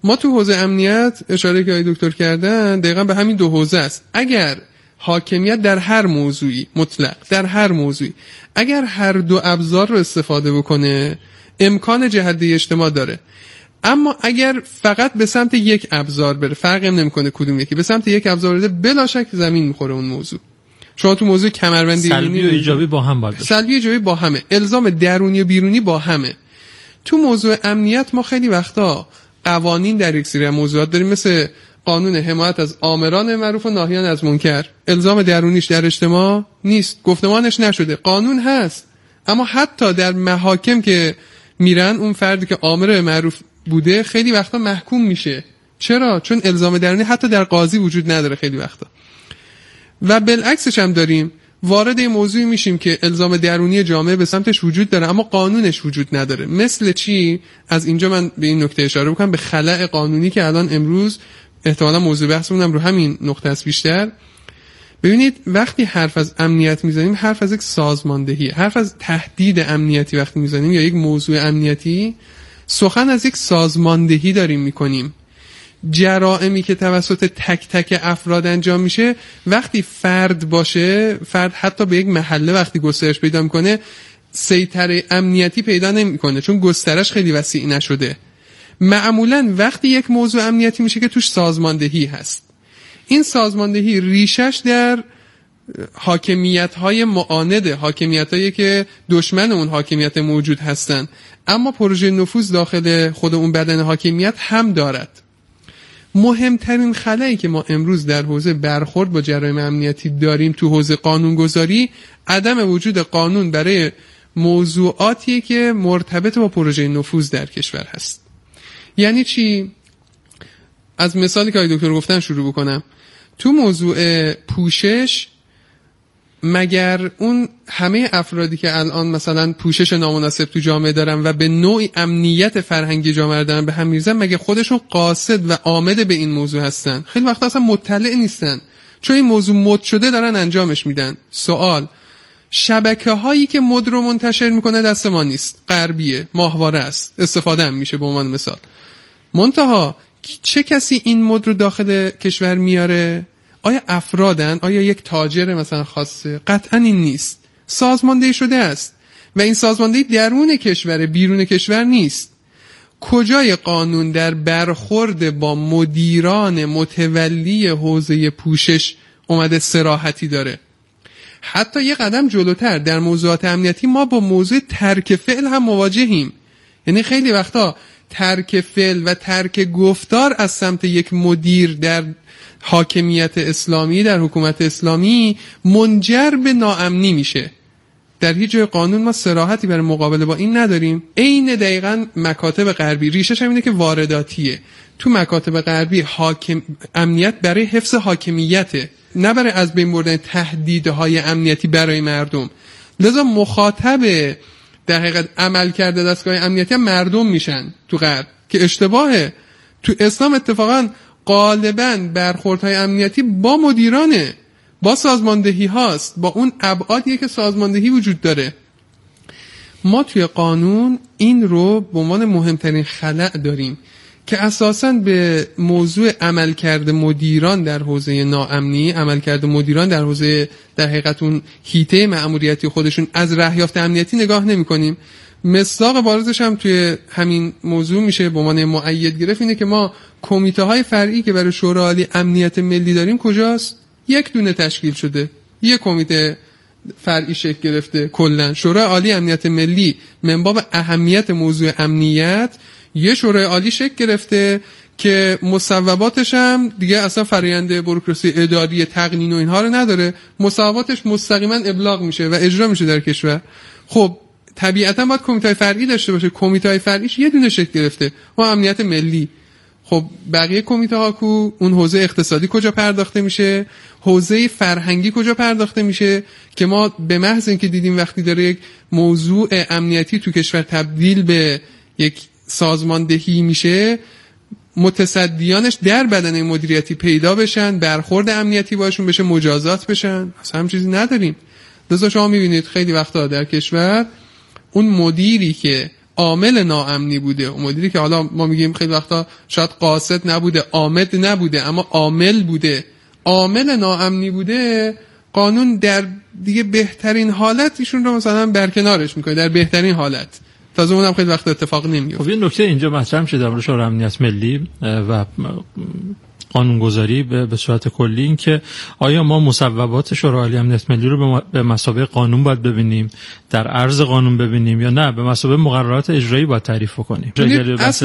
ما تو حوزه امنیت اشاره که دکتر کردن دقیقاً به همین دو حوزه است. اگر حاکمیت در هر موضوعی مطلق، در هر موضوعی اگر هر دو ابزار رو استفاده بکنه امکان جهدی اجتماع داره. اما اگر فقط به سمت یک ابزار بره، فرقی هم نمیکنه کدوم یکی، به سمت یک ابزار بره بلا شک زمین میخوره اون موضوع. شما تو موضوع کمربندی سلبی و ایجابی با هم باشه. سلبی و ایجابی با همه، الزام درونی و بیرونی با همه. تو موضوع امنیت ما خیلی وقتا قوانین در یک سری موضوعات داریم، مثل قانون حمایت از آمران معروف و ناهیان از منکر. الزام درونیش در اجتماع نیست، گفتمانش نشده، قانون هست، اما حتی در محاکم که میرن اون فردی که آمر معروف بوده خیلی وقتا محکوم میشه. چرا؟ چون الزام درونی حتی در قاضی وجود نداره خیلی وقتا. و بالعکسش هم داریم، وارد این موضوعی میشیم که الزام درونی جامعه به سمتش وجود داره اما قانونش وجود نداره. مثل چی؟ از اینجا من به این نکته اشاره بکنم، به خلأ قانونی که الان امروز احتمالا موضوع بحثمون رو همین نقطه است بیشتر. ببینید وقتی حرف از امنیت میزنیم، حرف از یک سازماندهی، حرف از تهدید امنیتی وقتی میزنیم یا یک موضوع امنیتی، سخن از یک سازماندهی داریم میکنیم. جرائمی که توسط تک تک افراد انجام میشه، وقتی فرد باشه، فرد حتی به یک محله وقتی گسترش پیدا میکنه سیطره امنیتی پیدا نمیکنه چون گسترش خیلی وسیع نشده. معمولا وقتی یک موضوع امنیتی میشه که توش سازماندهی هست. این سازماندهی ریشش در حاکمیت‌های معانده، حاکمیت‌هایی که دشمن اون حاکمیت موجود هستن، اما پروژه نفوذ داخل خود اون بدن حاکمیت هم دارد. مهمترین خلایی که ما امروز در حوزه برخورد با جرایم امنیتی داریم تو حوزه قانونگذاری، عدم وجود قانون برای موضوعاتی که مرتبط با پروژه نفوذ در کشور هست. یعنی چی؟ از مثالی که دکتر گفتن شروع بکنم. تو موضوع پوشش، مگر اون همه افرادی که الان مثلا پوشش نامناسب تو جامعه دارن و به نوعی امنیت فرهنگی جامعه رو دارن به هم میریزن، مگه خودشون قاصد و آمد به این موضوع هستن؟ خیلی وقتا اصلا مطلع نیستن، چون این موضوع مد شده دارن انجامش میدن. سوال: شبکه هایی که مد رو منتشر میکنه دست ما نیست، غربیه، ماهواره است، استفاده هم میشه به عنوان مثال. منتها چه کسی این مد رو داخل کشور میاره؟ آیا افرادن؟ آیا یک تاجر مثلا خاصه؟ قطعا این نیست، سازماندهی شده است و این سازماندهی درون کشور، بیرون کشور نیست. کجای قانون در برخورد با مدیران متولی حوزه پوشش اومده صراحتی داره؟ حتی یه قدم جلوتر در موضوعات امنیتی ما با موضوع ترک فعل هم مواجهیم. یعنی خیلی وقتا ترک فعل و ترک گفتار از سمت یک مدیر در حاکمیت اسلامی، در حکومت اسلامی، منجر به ناامنی میشه. در هیچ جای قانون ما صراحتی برای مقابله با این نداریم. عین دقیقاً مکاتب غربی، ریشش هم اینه که وارداتیه. تو مکاتب غربی امنیت برای حفظ حاکمیته، نه برای از بین بردن تهدیدهای امنیتی برای مردم. لذا مخاطب در حقیقت عمل کرده دستگاه امنیتی هم مردم میشن تو غرب، که اشتباهه. تو اسلام اتفاقاً غالباً برخوردهای امنیتی با مدیرانه، با سازماندهی هاست، با اون ابعادیه که سازماندهی وجود داره. ما توی قانون این رو به عنوان مهمترین خلأ داریم که اساساً به موضوع عملکرد مدیران در حوزه ناامنی، عملکرد مدیران در حوزه در حقیقت اون حیطه مأموریتی خودشون از رهیافت امنیتی نگاه نمی کنیم. مصداق بارزش هم توی همین موضوع میشه به عنوان مؤید گرفت، اینه که ما کمیته های فرعی که برای شورای عالی امنیت ملی داریم کجاست؟ یک دونه تشکیل شده، یک کمیته فرعی شکل گرفته. کلا شورای عالی امنیت ملی من باب اهمیت موضوع امنیت یه شورای عالی شکل گرفته که مصوباتش هم دیگه اصلا فرآیند بوروکراسی اداری تقنین و اینها رو نداره، مصوباتش مستقیما ابلاغ میشه و اجرا میشه در کشور. خب طبیعتا باید کمیته فرعی داشته باشه، کمیته فرعیش یه دونه شکل گرفته، اون امنیت ملی. خب بقیه کمیته ها کو؟ اون حوزه اقتصادی کجا پرداخته میشه؟ حوزه فرهنگی کجا پرداخته میشه؟ که ما به محض اینکه دیدیم وقتی داره یک موضوع امنیتی تو کشور تبدیل به یک سازماندهی میشه، متصدیانش در بدنه مدیریتی پیدا بشن، برخورد امنیتی باشون بشه، مجازات بشن. اصلا هم چیزی نداریم. لذا شما میبینید خیلی وقتا در کشور اون مدیری که عامل ناامنی بوده، اون مدیری که حالا ما میگیم خیلی وقتا شاید قاصد نبوده، عامد نبوده، اما عامل بوده، عامل ناامنی بوده، قانون در دیگه بهترین حالت ایشون رو مثلا برکنارش میکنه، در بهترین حالت. تازه اونم خیلی وقت اتفاق نمیفته. خب این نکته اینجا مطرح میشه در شورای امنیت ملی و قانونگذاری به صورت کلی، این که آیا ما مصوبات شورای امنیت ملی رو به مثابه قانون باید ببینیم، در عرض قانون ببینیم، یا نه به مثابه مقررات اجرایی باید تعریف کنیم؟ اصل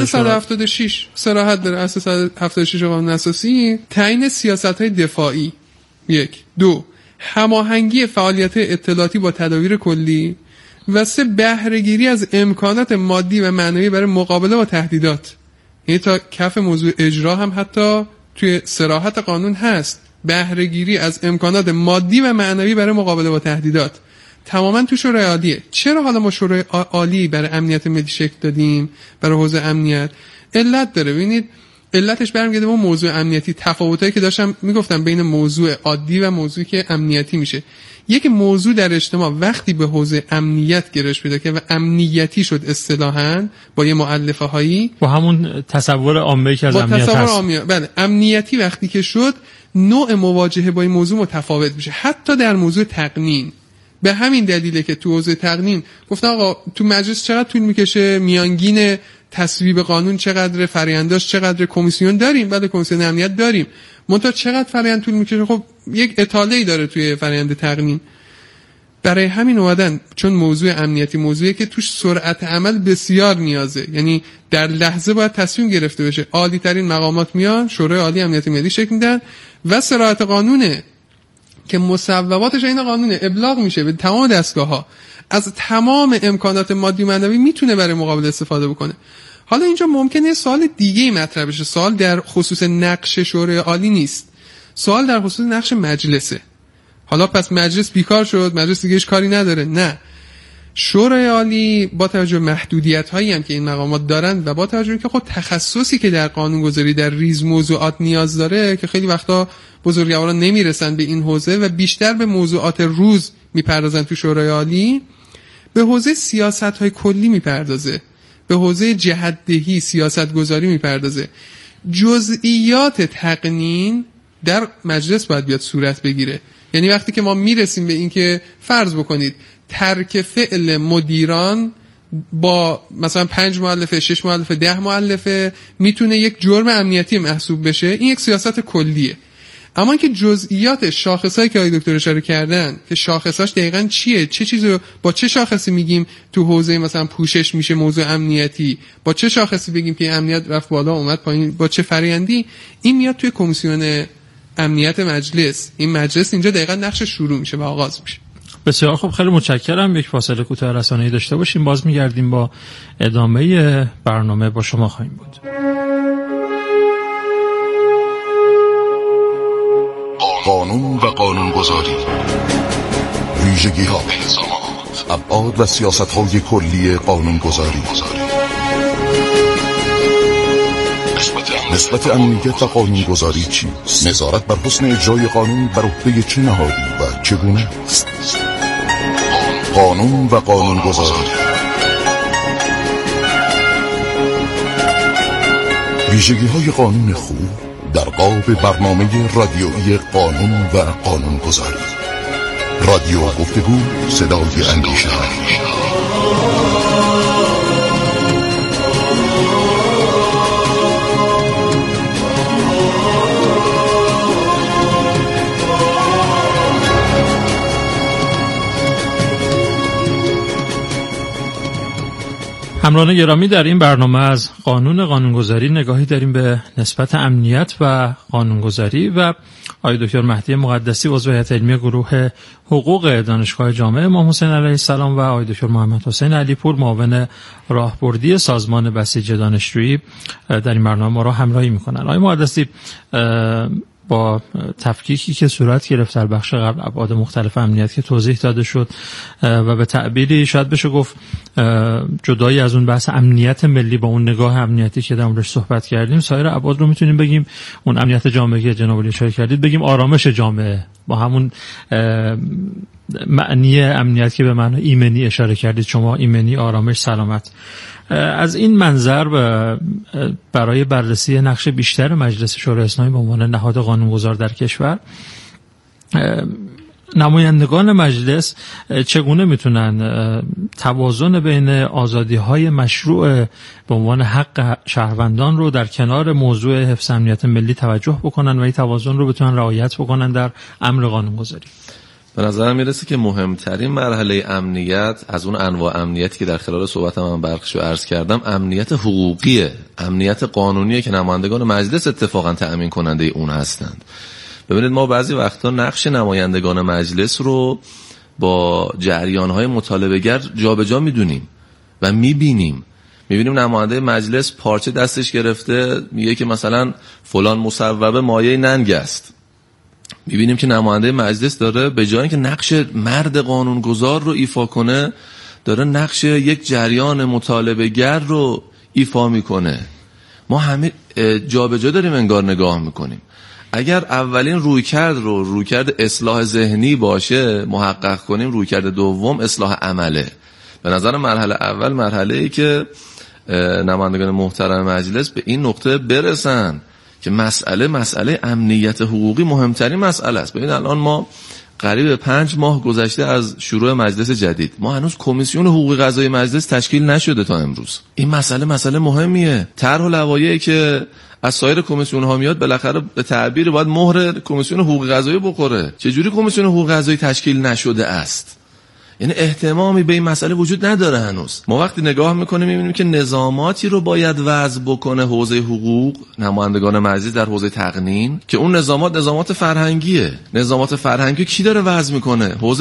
176 صراحت داره. اصل 176 قانون اساسی تعیین سیاست‌های دفاعی. 1 2 هماهنگی فعالیت اطلاعاتی با تدابیر کلی و 3 بهره‌گیری از امکانات مادی و معنوی برای مقابله با تهدیدات. یعنی تا کف موضوع اجرا هم حتی توی صراحت قانون هست، بهره‌گیری از امکانات مادی و معنوی برای مقابله با تهدیدات. تماما تو شورای عالیه. چرا حالا ما شورای عالی برای امنیت ملی شکل دادیم، برای حوزه امنیت؟ علت داره. ببینید علتش برمیگرده به موضوع امنیتی، تفاوتایی که داشتم میگفتم بین موضوع عادی و موضوعی که امنیتی میشه. یک موضوع در اجتماع وقتی به حوزه امنیت گرایش پیدا کرد و امنیتی شد اصطلاحاً با یه مؤلفه هایی، با همون تصور عامه‌ای که از امنیت هست، بله امنیتی وقتی که شد، نوع مواجهه با این موضوع متفاوت میشه. حتی در موضوع تقنین به همین دلیله که تو حوزه تقنین گفتن آقا تو مجلس چقدر طول میکشه، میانگین تصویب قانون چقدر، فرآینداش چقدر، کمیسیون داریم، بعد کمیسیون امنیت داریم، منتها چقدر فرآیند طول میکشه؟ خب یک اطاله داره توی فرآیند تقنین. برای همین اومدن، چون موضوع امنیتی موضوعی که توش سرعت عمل بسیار نیازه، یعنی در لحظه باید تصمیم گرفته بشه، عالی ترین مقامات میان شورای عالی امنیت ملی شکل میدن و صراحت قانونه که مصوباتش این قانونه ابلاغ میشه به تمام دستگاه‌ها، از تمام امکانات مادی و معنوی میتونه برای مقابله استفاده بکنه. حالا اینجا ممکنه سوال دیگه مطرح بشه، سوال در خصوص نقش شورای عالی نیست، سوال در خصوص نقش مجلسه. حالا پس مجلس بیکار شد، مجلس دیگه هیچ کاری نداره؟ نه، شورای عالی با توجه به محدودیت‌هایی هم که این مقامات دارن و با توجه به اینکه خود تخصصی که در قانونگذاری در ریز موضوعات نیاز داره که خیلی وقتا بزرگواران نمیرسن به این حوزه و بیشتر به موضوعات روز میپردازن، تو شورای عالی به حوزه سیاست‌های کلی میپردازه، به حوزه جهت‌دهی سیاست‌گذاری میپردازه. جزئیات تقنین در مجلس باید بیاد صورت بگیره. یعنی وقتی که ما میرسیم به این که فرض بکنید ترک فعل مدیران با مثلا 5 مؤلفه، 6 مؤلفه، 10 مؤلفه میتونه یک جرم امنیتی محسوب بشه، این یک سیاست کلیه. اما اینکه جزئیات شاخصایی که آقای دکتر اشاره کردن که شاخصاش دقیقاً چیه، چه چیزو با چه شاخصی میگیم تو حوزه مثلا پوشش میشه موضوع امنیتی، با چه شاخصی بگیم که امنیت رفت بالا اومد پایین، با چه فرآیندی، این میاد توی کمیسیون امنیت مجلس. این مجلس اینجا دقیقاً نقش شروع میشه و آغاز میشه. بسیار خوب، خیلی متشکرم. یک فاصله کوتاه رسانه‌ای داشته باشیم، باز میگردیم با ادامه برنامه با شما خواهیم بود. قانون و قانونگذاری، ویژگی‌ها، ابعاد و سیاست‌های کلی قانونگذاری، نسبت امنیت و قانونگذاری چیست؟ نظارت بر حسن اجرای قانون بر عهده چه نهادی و چگونه است؟ قانون و قانونگذاری، ویژگی‌های قانون خوب در قالب برنامه رادیویی قانون و قانونگذاری. رادیو گفتگو، صدای اندیشه. همراهان گرامی، در این برنامه از قانونگذاری نگاهی داریم به نسبت امنیت و قانونگذاری و آقای دکتر مهدی مقدسی عضو هیئت علمی گروه حقوق دانشگاه جامعه امام حسین علیه السلام و آقای دکتر محمد حسین علیپور معاون راهبردی سازمان بسیج دانشجویی در این برنامه ما را همراهی میکنن. آقای مقدسی، با تفکیکی که صورت گرفت در بخش قبل، ابعاد مختلف امنیت که توضیح داده شد و به تعبیری شاید بشه گفت جدایی از اون بحث امنیت ملی با اون نگاه امنیتی که در موردش صحبت کردیم، سایر ابعاد رو میتونیم بگیم اون امنیت جامعه که جناب علی اشاره کردید بگیم آرامش جامعه، با همون معنی امنیت که به معنی ایمنی اشاره کردید شما، ایمنی، آرامش، سلامت. از این منظر برای بررسی نقش بیشتر مجلس شورای اسلامی به عنوان نهاد قانونگذار در کشور، نمایندگان مجلس چگونه میتونن توازن بین آزادی‌های مشروع به عنوان حق شهروندان رو در کنار موضوع حفظ امنیت ملی توجه بکنن و این توازن رو بتونن رعایت بکنن در امر قانونگذاری؟ به نظر میرسه که مهمترین مرحله امنیت از اون انواع امنیتی که در خلال صحبتم من برخشو عرض کردم، امنیت حقوقیه، امنیت قانونیه که نمایندگان مجلس اتفاقا تأمین کننده اون هستند. ببینید ما بعضی وقتا نقش نمایندگان مجلس رو با جریان‌های مطالبه‌گر جابجا می‌دونیم و می‌بینیم نماینده مجلس پارچه دستش گرفته میگه که مثلا فلان مصوبه مایه ننگ است. می‌بینیم که نماینده مجلس داره به جای اینکه نقش مرد قانونگذار رو ایفا کنه، داره نقش یک جریان مطالبه‌گر رو ایفا میکنه. ما همه جابجا داریم انگار نگاه میکنیم. اگر اولین رویکرد اصلاح ذهنی باشه محقق کنیم، رویکرد دوم اصلاح عمله. به نظر مرحله اول مرحله‌ای که نمایندگان محترم مجلس به این نقطه برسن که مسئله امنیت حقوقی مهمترین مسئله است. ببین الان ما قریب 5 ماه گذشته از شروع مجلس جدید، ما هنوز کمیسیون حقوق قضایی مجلس تشکیل نشده تا امروز. این مسئله مهمیه. طرح و لوایحی که از سایر کمیسیون ها میاد بالاخره به تعبیر باید مهر کمیسیون حقوق قضایی بخوره. چجوری کمیسیون حقوق قضایی تشکیل نشده است؟ یعنی اهتمامی به این مسئله وجود نداره هنوز. ما وقتی نگاه میکنیم میبینیم که نظاماتی رو باید وضع بکنه حوزه حقوق، نمایندگان مجلس در حوزه تقنین، که اون نظامات فرهنگیه. نظامات فرهنگی کی داره وضع میکنه؟ حوزه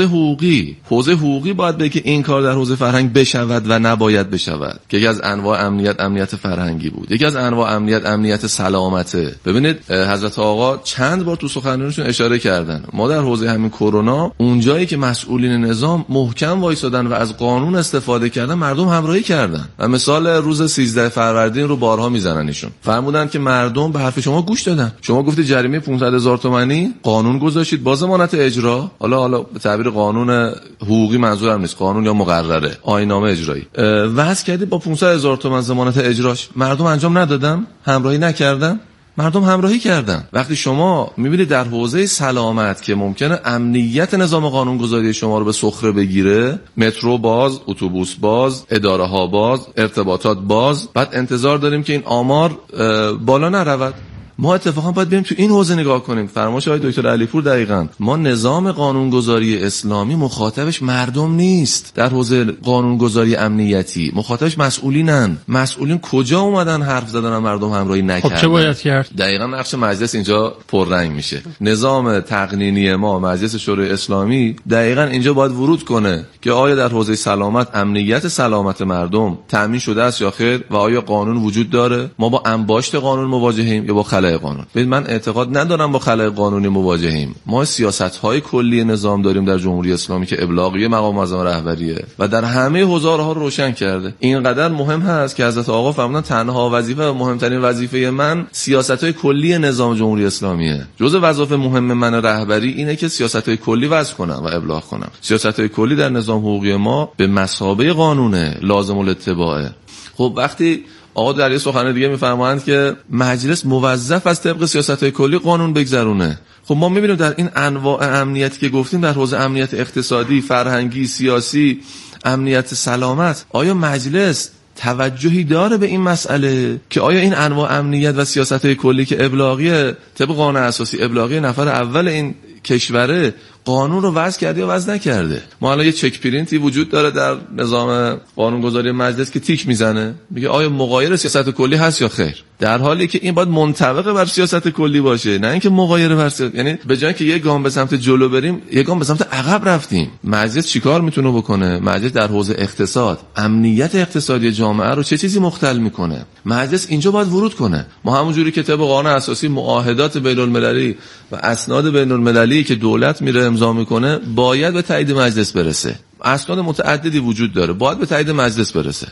حقوقی باید بگه که این کار در حوزه فرهنگ بشود و نباید بشود، که یکی از انواع امنیت فرهنگی بود. یکی از انواع امنیت سلامته. ببینید حضرت آقا چند بار تو سخنرانیشون اشاره کردن ما در حوزه همین کرونا اونجایی که مسئولین نظام محکم وایسادن و از قانون استفاده کردن، مردم همراهی کردن. و مثال روز 13 فروردین رو بارها میزنن ایشون. فرمودن که مردم به حرف شما گوش دادن. شما گفتی جریمه 500,000 تومانی، قانون گذاشتید با ضمانت اجرا. حالا به تعبیر قانون حقوقی منظورم نیست، قانون یا مقرره، آیین‌نامه اجرایی. وضع کردید با 500,000 تومان ضمانت اجراش. مردم انجام ندادن؟ همراهی نکردن؟ مردم همراهی کردن. وقتی شما میبینید در حوزه سلامت که ممکنه امنیت نظام قانونگذاری شما رو به سخره بگیره، مترو باز، اتوبوس باز، اداره ها باز، ارتباطات باز، بعد انتظار داریم که این آمار بالا نرود. ما اتفاقا باید بریم تو این حوزه نگاه کنیم. فرمایش آقای دکتر علیپور دقیقاً. ما نظام قانونگذاری اسلامی مخاطبش مردم نیست. در حوزه قانونگذاری امنیتی مخاطبش مسئولینن. مسئولین کجا اومدن حرف زدن و مردم همراهی نکردن؟ خب چه باید کرد؟ دقیقاً نقش مجلس اینجا پررنگ میشه. نظام تقنینی ما مجلس شورای اسلامی دقیقاً اینجا باید ورود کنه که آیا در حوزه سلامت امنیت سلامت مردم تامین شده است یا خیر، و آیا قانون وجود داره؟ ما با انباشت قانون مواجهیم یا با خلأ قانون؟ ببین من اعتقاد ندارم با خلأ قانونی مواجهیم. ما سیاست‌های کلی نظام داریم در جمهوری اسلامی که ابلاغی مقام معظم رهبریه و در همه حوزه‌ها رو روشن کرده. اینقدر مهم هست که حضرت آقا فرمودن تنها وظیفه و مهمترین وظیفه من سیاست‌های کلی نظام جمهوری اسلامیه. جزء وظایف مهم من رهبری اینه که سیاست‌های کلی وضع کنم و ابلاغ کنم. سیاست‌های کلی در نظام حقوقی ما به مثابه قانونه، لازم الاتباعه. خب وقتی آقا در یه سخنرانی دیگه میفرمایند که مجلس موظف از طبق سیاست‌های کلی قانون بگذرونه. خب ما می‌بینیم در این انواع امنیتی که گفتیم، در حوزه امنیت اقتصادی، فرهنگی، سیاسی، امنیت سلامت، آیا مجلس توجهی داره به این مسئله که آیا این انواع امنیت و سیاست‌های کلی که ابلاغیه طبق قانون اساسی، ابلاغی نفر اول این کشوره، قانون رو وضع کرده یا وضع نکرده؟ ما الان یه چک پرینتی وجود داره در نظام قانونگذاری مجلس که تیک میزنه میگه آیا مغایر سیاست کلی هست یا خیر، در حالی که این باید منطبق بر سیاست کلی باشه، نه اینکه مغایر بر سیاست. یعنی به جای اینکه یک گام به سمت جلو بریم یک گام به سمت عقب رفتیم. مجلس چیکار میتونه بکنه؟ مجلس در حوزه اقتصاد، امنیت اقتصادی جامعه رو چه چیزی مختل میکنه؟ مجلس اینجا باید ورود کنه. ما همونجوری که طبق قانون اساسی معاهدات بین‌المللی و اسناد بین‌المللی که دولت میره امضا میکنه باید به تایید مجلس برسه. اسناد متعددی وجود داره، باید به تایید مجلس برسه.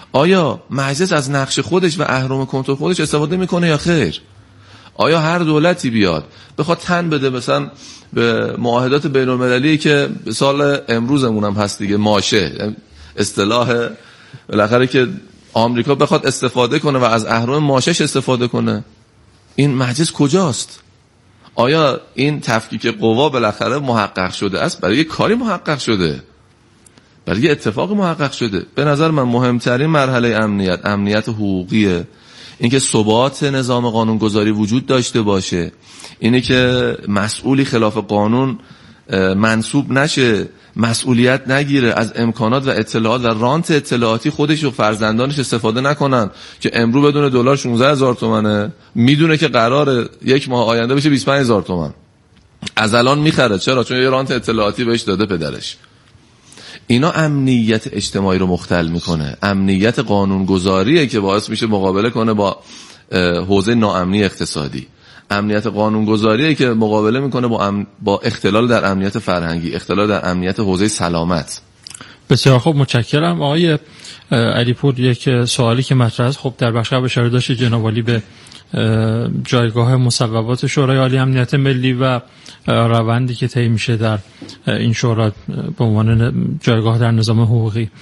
آیا مجلس از نقش خودش و اهرم کنترل خودش استفاده میکنه یا خیر؟ آیا هر دولتی بیاد بخواد تن بده مثلا به معاهدات بین‌المللی که سال امروزمون هم هست دیگه، ماشه اصطلاح بالاخره که آمریکا بخواد استفاده کنه و از اهرم ماشش استفاده کنه، این مجلس کجاست؟ آیا این تفکیک قوا بالاخره محقق شده است؟ برای یه کاری محقق شده، برای یه اتفاق محقق شده. به نظر من مهمترین مرحله امنیت حقوقیه، اینکه ثبات نظام قانونگذاری وجود داشته باشه، اینه که مسئولی خلاف قانون منصوب نشه، مسئولیت نگیره، از امکانات و اطلاعات و رانت اطلاعاتی خودش و فرزندانش استفاده نکنن که امرو بدون دلار 16000 تومنه، میدونه که قراره یک ماه آینده بشه 25000 تومن، از الان میخره. چرا؟ چون یه رانت اطلاعاتی بهش داده پدرش. اینا امنیت اجتماعی رو مختل میکنه، امنیت قانونگذاریه که باعث میشه مقابله کنه با حوزه ناامنی اقتصادی، امنیت قانونگذاریه که مقابله میکنه با اختلال در امنیت فرهنگی، اختلال در امنیت حوزه سلامت. بسیار خوب، متشکرم. آقای علیپور، یک سوالی که مطرح است، خب در بخش قبل اشاره داشت جناب عالی به جایگاه مصوبات شورای عالی امنیت ملی و روندی که طی میشه در این شورا به عنوان جایگاه در نظام حقوقی.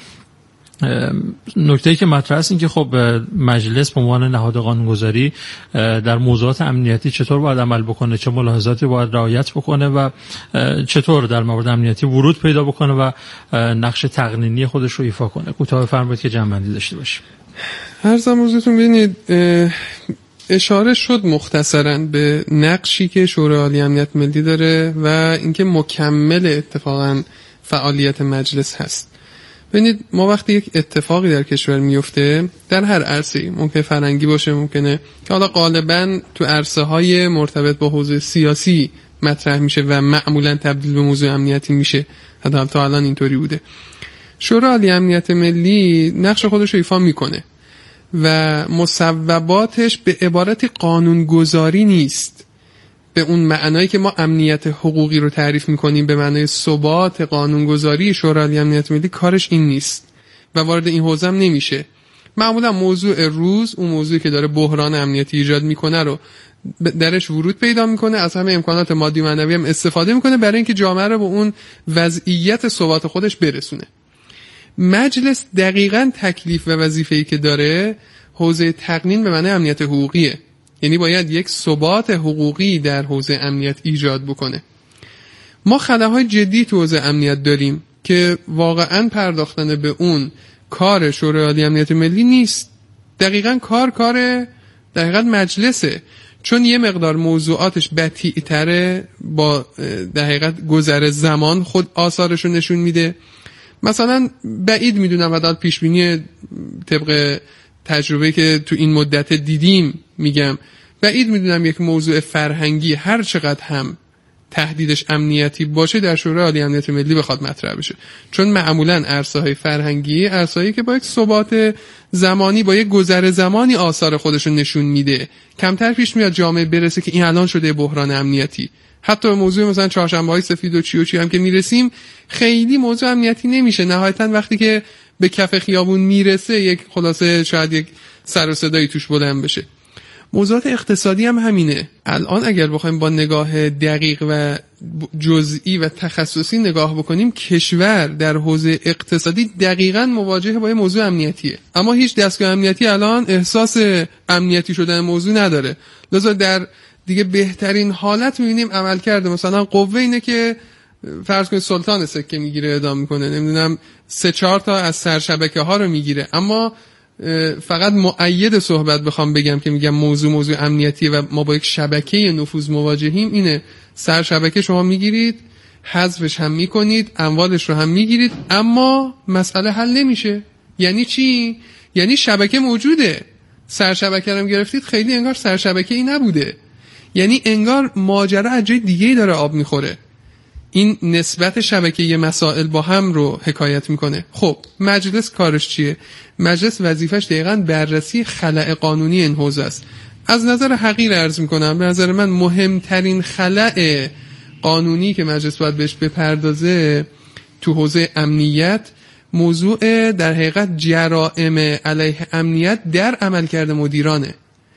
نکته‌ای که مطرح است این که خب مجلس به عنوان نهاد قانونگذاری در موضوعات امنیتی چطور باید عمل بکنه، چه ملاحظاتی باید رعایت بکنه و چطور در مورد امنیتی ورود پیدا بکنه و نقش تقنینی خودش رو ایفا کنه. کوتاه بفرمایید که جمع‌بندی داشته باشیم. عرضم حضورتون ببینید، اشاره شد مختصراً به نقشی که شورای عالی امنیت ملی داره و اینکه مکمل اتفاقاً فعالیت مجلس هست. ببینید، ما وقتی یک اتفاقی در کشور میفته در هر عرصه‌ای، ممکنه فرهنگی باشه، ممکنه که حالا غالباً تو عرصه‌های مرتبط با حوزه سیاسی مطرح میشه و معمولاً تبدیل به موضوع امنیتی میشه، حداقل تا الان اینطوری بوده. شورای عالی امنیت ملی نقش خودش رو ایفا میکنه و مصوباتش به عبارتی قانونگذاری نیست به اون معنایی که ما امنیت حقوقی رو تعریف میکنیم، به معنای ثبات قانونگذاری. شورای عالی امنیت ملی کارش این نیست و وارد این حوزه هم نمیشه. معمولا موضوع روز، اون موضوعی که داره بحران امنیتی ایجاد میکنه رو درش ورود پیدا میکنه، از همه امکانات مادی و معنوی هم استفاده میکنه برای اینکه جامعه رو به اون وضعیت ثبات خودش برسونه. مجلس دقیقاً تکلیف و وظیفه‌ای که داره حوزه تقنین به معنی امنیت حقوقیه، یعنی باید یک ثبات حقوقی در حوزه امنیت ایجاد بکنه. ما خلاهای جدی تو حوزه امنیت داریم که واقعاً پرداختن به اون کار شورای عالی امنیت ملی نیست، دقیقاً کار دقیقاً مجلسه، چون یه مقدار موضوعاتش بطی‌تره، با دقیقاً گذر زمان خود آثارش رو نشون میده. مثلا بعید میدونم و داد پیشبینی طبق تجربه که تو این مدت دیدیم میگم، بعید میدونم یک موضوع فرهنگی هر چقدر هم تهدیدش امنیتی باشه در شورای عالی امنیت ملی بخواد مطرح بشه، چون معمولا عرصه‌های فرهنگی عرصه‌ای که با یک ثبات زمانی، با یک گذر زمانی آثار خودشون نشون میده، کمتر پیش میاد جامعه برسه که این الان شده بحران امنیتی. حتی موضوع مثلا چهارشنبه‌های سفید و چی هم که میرسیم خیلی موضوع امنیتی نمیشه، نهایتاً وقتی که به کف خیابون میرسه یک خلاصه شاید یک سر و صدایی توش بلند بشه. موضوعات اقتصادی هم همینه. الان اگر بخوایم با نگاه دقیق و جزئی و تخصصی نگاه بکنیم، کشور در حوزه اقتصادی دقیقاً مواجه با موضوع امنیتیه، اما هیچ دستگاه امنیتی الان احساس امنیتی شدن موضوع نداره. لذا در دیگه بهترین حالت می‌بینیم عمل کرده مثلا قوه اینه که فرض کنید سلطان سکه میگیره اعدام میکنه، نمیدونم 3-4 تا از سرشبکه ها رو میگیره. اما فقط مؤید صحبت بخوام بگم که میگم موضوع امنیتیه و ما با یک شبکه نفوذ مواجهیم، اینه سرشبکه شما میگیرید، حذفش هم میکنید، اموالش رو هم میگیرید، اما مسئله حل نمیشه. یعنی چی؟ یعنی شبکه موجوده، سرشبکه رو گرفتید، خیلی انگار سرشبکه ای نبوده، یعنی انگار ماجرا از جای دیگه‌ای داره آب میخوره. این نسبت شبکه‌ای مسائل با هم رو حکایت میکنه. خب مجلس کارش چیه؟ مجلس وظیفش دقیقاً بررسی خلأ قانونی این حوزه است. از نظر حقیر عرض میکنم، به نظر من مهمترین خلأ قانونی که مجلس باید بهش بپردازه تو حوزه امنیت، موضوع در حقیقت جرائم علیه امنیت در عملکرد مدیرانه،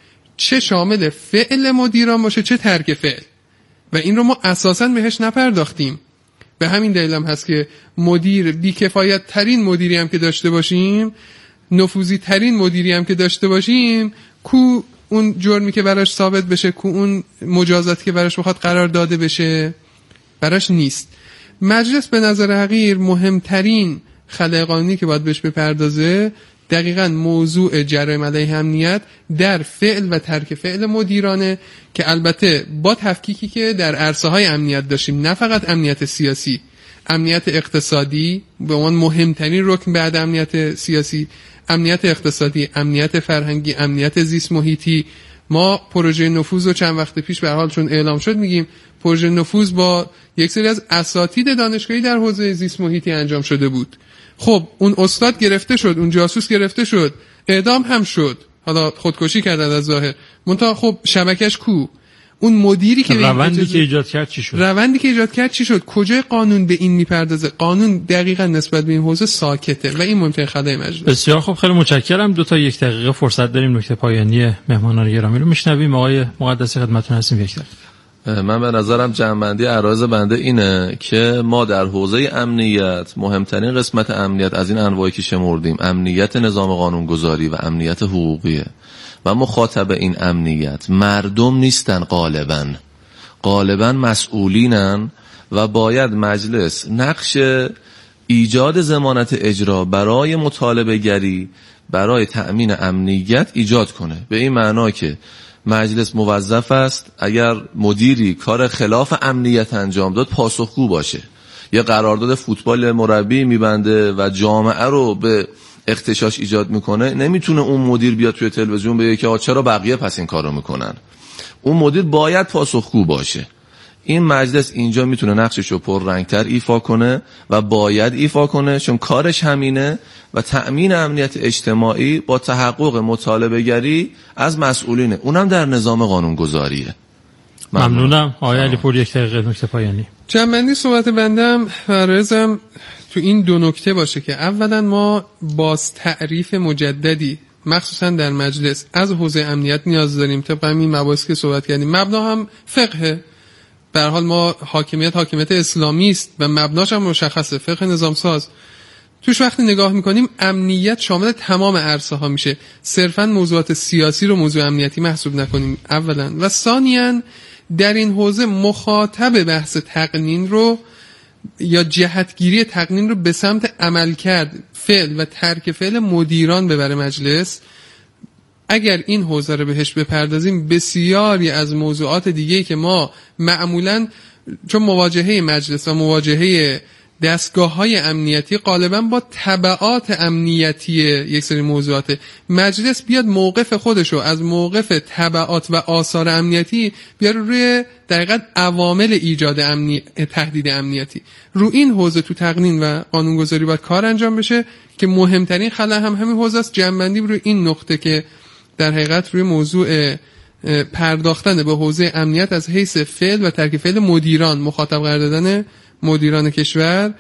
چه شامل فعل مدیران باشه چه ترک فعل، و این رو ما اساساً بهش نپرداختیم. به همین دلیل هم هست که مدیر بیکفایت ترین مدیری هم که داشته باشیم نفوذی ترین مدیری هم که داشته باشیم، کو اون جرمی که براش ثابت بشه، کو اون مجازاتی که براش بخواد قرار داده بشه، براش نیست. مجلس به نظر حقیر مهمترین خلأ قانونی که باید بهش بپردازه دقیقاً موضوع جرایم علیه امنیت در فعل و ترک فعل مدیرانه، که البته با تفکیکی که در عرصه‌های امنیت داشتیم، نه فقط امنیت سیاسی، امنیت اقتصادی به عنوان مهمترین رکن بعد امنیت سیاسی، امنیت اقتصادی، امنیت فرهنگی، امنیت زیست محیطی. ما پروژه نفوذ رو چند وقت پیش به حال چون اعلام شد میگیم پروژه نفوذ با یک سری از اساتید دانشگاهی در حوزه زیست محیطی انجام شده بود. خب اون استاد گرفته شد، اون جاسوس گرفته شد، اعدام هم شد، حالا خودکشی کردن از ظاهر، منتها خب شبکش کو؟ اون مدیری که روندی که ایجاد کرد چی شد؟ روندی که ایجاد کرد چی شد؟ کجای قانون به این میپردازه؟ قانون دقیقاً نسبت به این حوزه ساکته و این ممکن خدای مجلس. بسیار خوب، خیلی متشکرم. 2 تا 1 دقیقه فرصت داریم. نکته پایانی مهمانان گرامی رو میشنویم. آقای مقدسی خدمتتون هستیم. 1 دقیقه. من به نظرم جنبندی عرایض بنده اینه که ما در حوزه امنیت مهمترین قسمت امنیت از این انواعی که شمردیم امنیت نظام قانونگذاری و امنیت حقوقیه و مخاطب این امنیت مردم نیستن، غالباً مسئولینن و باید مجلس نقش ایجاد ضمانت اجرا برای مطالبه گری برای تأمین امنیت ایجاد کنه، به این معنا که مجلس موظف است اگر مدیری کار خلاف امنیت انجام داد پاسخگو باشه. یه قرارداد فوتبال مربی میبنده و جامعه رو به اختشاش ایجاد میکنه، نمیتونه اون مدیر بیاد توی تلویزیون بگه که چرا بقیه پس این کارو میکنن. اون مدیر باید پاسخگو باشه. این مجلس اینجا میتونه نقششو پررنگتر ایفا کنه و باید ایفا کنه، چون کارش همینه و تأمین امنیت اجتماعی با تحقق مطالبه گری از مسئولینه، اونم در نظام قانونگذاریه. ممنونم. آقای علیپور 1 دقیقه نکته پایانی. جنبندی صحبت بندم و عرضم تو این 2 نکته باشه که اولا ما باز تعریف مجددی مخصوصا در مجلس از حوزه امنیت نیاز داریم. طبق این مباحثی که صحبت کردیم، مبنا هم فقه، به هر حال ما حاکمیت اسلامی است و مبناش هم مشخصه، فقه نظام ساز. توش وقتی نگاه میکنیم امنیت شامل تمام عرصه ها میشه، صرفا موضوعات سیاسی رو موضوع امنیتی محسوب نکنیم اولا، و ثانیاً در این حوزه مخاطب بحث تقنین رو یا جهتگیری تقنین رو به سمت عمل کرد، فعل و ترک فعل مدیران ببره مجلس. اگر این حوزه رو بهش بپردازیم، بسیاری از موضوعات دیگه‌ای که ما معمولاً چون مواجهه مجلس و مواجهه دستگاه‌های امنیتی غالباً با تبعات امنیتی یک سری موضوعات، مجلس بیاد موقف خودشو از موقف تبعات و آثار امنیتی بیاره روی دقیقاً عوامل ایجاد تهدید امنیتی. رو این حوزه تو تقنین و قانونگذاری باید کار انجام بشه که مهمترین خلأ هم همین حوزه است. جنبندی روی این نقطه که در حقیقت روی موضوع پرداختن به حوزه امنیت از حیث فعل و ترک فعل مدیران، مخاطب قرار دادن مدیران کشور،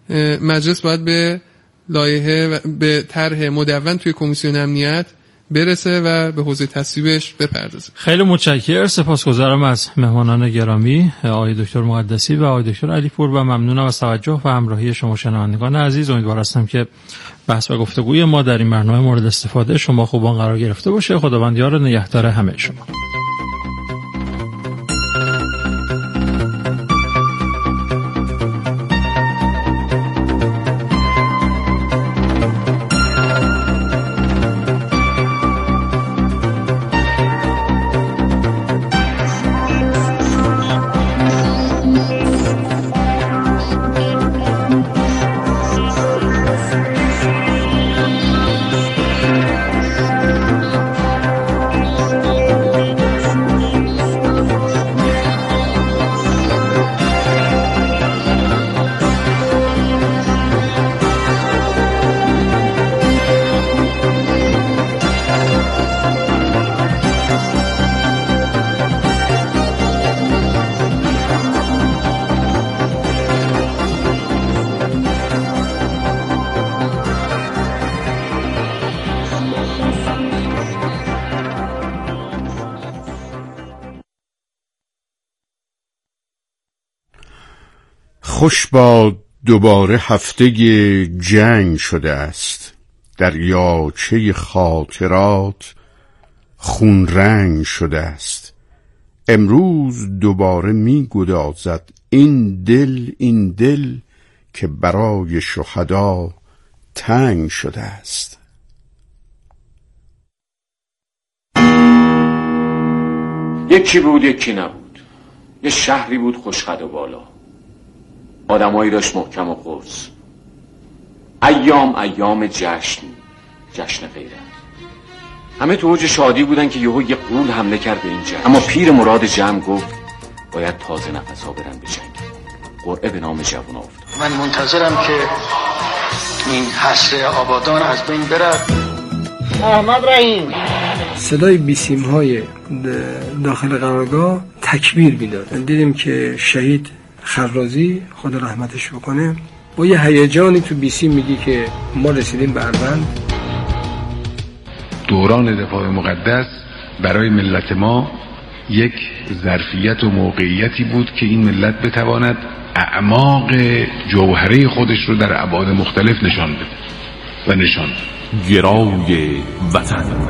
مجلس باید به لایحه و به طرح مدون توی کمیسیون امنیت برسه و به حوزه تصویبش بپردازه. خیلی متشکرم، سپاسگزارم از مهمانان گرامی آقای دکتر مقدسی و آقای دکتر علیپور و ممنونم از توجه و همراهی شما شنوندگان عزیز. امیدوار هستم که بحث و گفتگوی ما در این برنامه مورد استفاده شما خوبان قرار گرفته باشه. خداوند یار و نگهدار همه شما. خوش باد دوباره هفته جنگ شده است، دریاچه خاطرات خون رنگ شده است. امروز دوباره می گدازد این دل که برای شهدا تنگ شده است. یکی بود یکی نبود، یه شهری بود خوشقد و بالا، آدمایی داشت محکم و قرص، ایام جشن غیرت. همه تو اوج شادی بودن که یهو یه غول حمله کرد به این جشن. اما پیر مراد جمع گفت باید تازه نفس‌ها برن به جنگ. قرعه به نام جوونا افتاد. من منتظرم که این حسره آبادان از بین برد. احمد رحیم صدای بیسیم‌های داخل قرارگاه تکبیر میداد. دیدیم که شهید خرازی خدا رحمتش بکنه با یه هیجانی تو بیسیم میگی که ما رسیدیم به اروند. دوران دفاع مقدس برای ملت ما یک ظرفیت و موقعیتی بود که این ملت بتواند اعماق جوهره خودش رو در ابعاد مختلف نشان بده و نشان گرای وطن.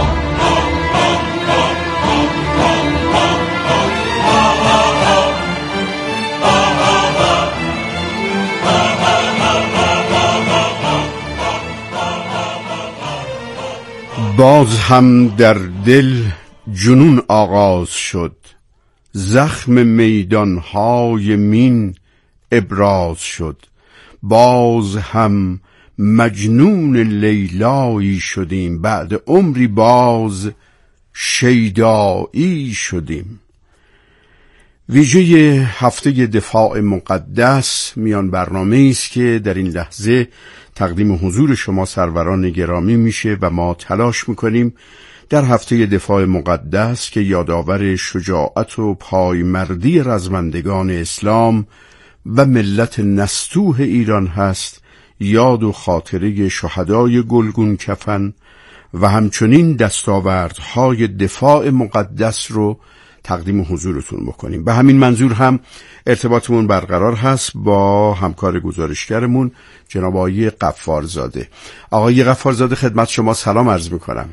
باز هم در دل جنون آغاز شد، زخم میدانهای مین ابراز شد. باز هم مجنون لیلایی شدیم، بعد عمری باز شیدایی شدیم. ویژه هفته دفاع مقدس میان برنامه است که در این لحظه تقدیم حضور شما سروران گرامی میشه و ما تلاش میکنیم در هفته دفاع مقدس که یادآور شجاعت و پایمردی رزمندگان اسلام و ملت نستوه ایران هست، یاد و خاطره شهدای گلگون کفن و همچنین دستاوردهای دفاع مقدس رو تقدیم حضورتون بکنیم. به همین منظور هم ارتباطمون برقرار هست با همکار گزارشگرمون جناب آقای غفارزاده. آقای غفارزاده خدمت شما سلام عرض میکنم.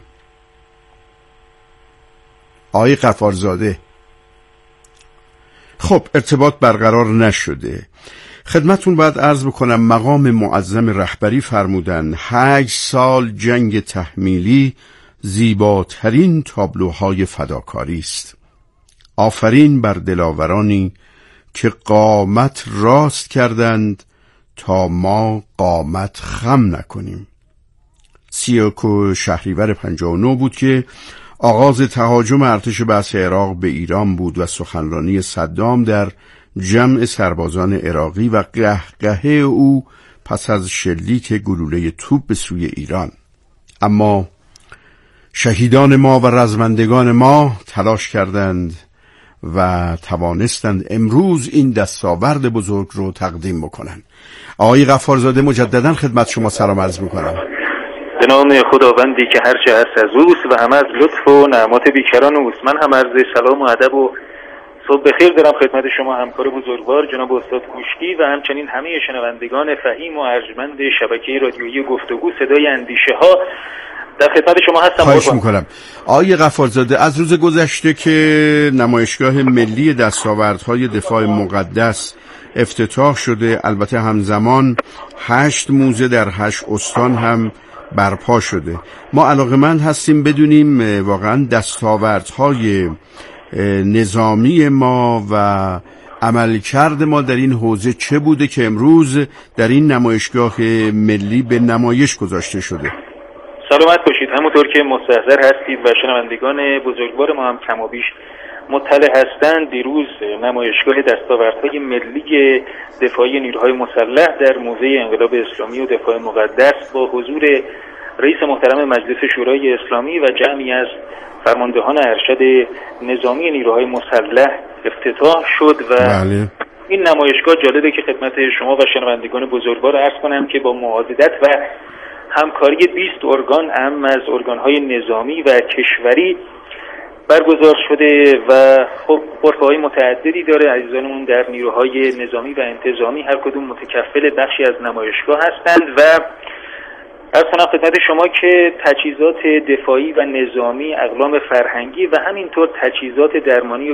آقای غفارزاده، خب ارتباط برقرار نشده. خدمتون باید عرض بکنم مقام معظم رهبری فرمودن 8 سال جنگ تحمیلی زیباترین تابلوهای فداکاری است. آفرین بر دلاورانی که قامت راست کردند تا ما قامت خم نکنیم. 31 شهریور 59 بود که آغاز تهاجم ارتش بعث عراق به ایران بود و سخنرانی صدام در جمع سربازان عراقی و قهقهه او پس از شلیک گلوله توپ به سوی ایران. اما شهیدان ما و رزمندگان ما تلاش کردند و توانستند امروز این دستاورد بزرگ رو تقدیم بکنن. آقای غفارزاده مجددا خدمت شما سلام عرض میکنم. به نام خداوندی که هر چه هست از اوست و همه از لطف و نعمات بیکران اوست. من هم عرض سلام و ادب و صبح بخیر دارم خدمت شما همکار بزرگوار جناب استاد کوشکی و همچنین همه شنوندگان فهیم و ارجمند شبکه رادیویی گفتگو صدای اندیشه ها. در خدمت شما هستم. خواهش میکنم. آقای غفارزاده، از روز گذشته که نمایشگاه ملی دستاوردهای دفاع مقدس افتتاح شده، البته همزمان 8 موزه در 8 استان هم برپا شده، ما علاقه‌مند هستیم بدونیم واقعا دستاوردهای نظامی ما و عملکرد ما در این حوزه چه بوده که امروز در این نمایشگاه ملی به نمایش گذاشته شده. سلامت باشید. همونطور که مستحضر هستید و شنوندگان بزرگوار ما هم کم و بیش مطلع هستند، دیروز نمایشگاه دستاوردهای ملی دفاعی نیروهای مسلح در موزه انقلاب اسلامی و دفاع مقدس با حضور رئیس محترم مجلس شورای اسلامی و جمعی از فرماندهان ارشد نظامی نیروهای مسلح افتتاح شد و بله. این نمایشگاه جالبه که خدمت شما و شنوندگان بزرگوار عرض کنم که با معاضدت و همکاری 20 ارگان اهم از ارگان‌های نظامی و کشوری برگزار شده و خب غرفه‌های متعددی داره. عزیزانمون در نیروهای نظامی و انتظامی هر کدوم متکفل بخشی از نمایشگاه هستند و عرض کنم خدمت شما که تجهیزات دفاعی و نظامی، اقلام فرهنگی و همینطور تجهیزات درمانی و